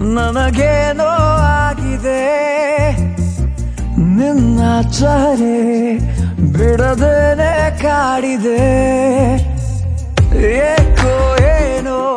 ನನಗೇನೋ ಆಗಿದೆ ನಿನ್ನ ಚಹರೆ ಬಿಡದೇನೆ ಕಾಡಿದೆ ಏಕೋ ಏನೋ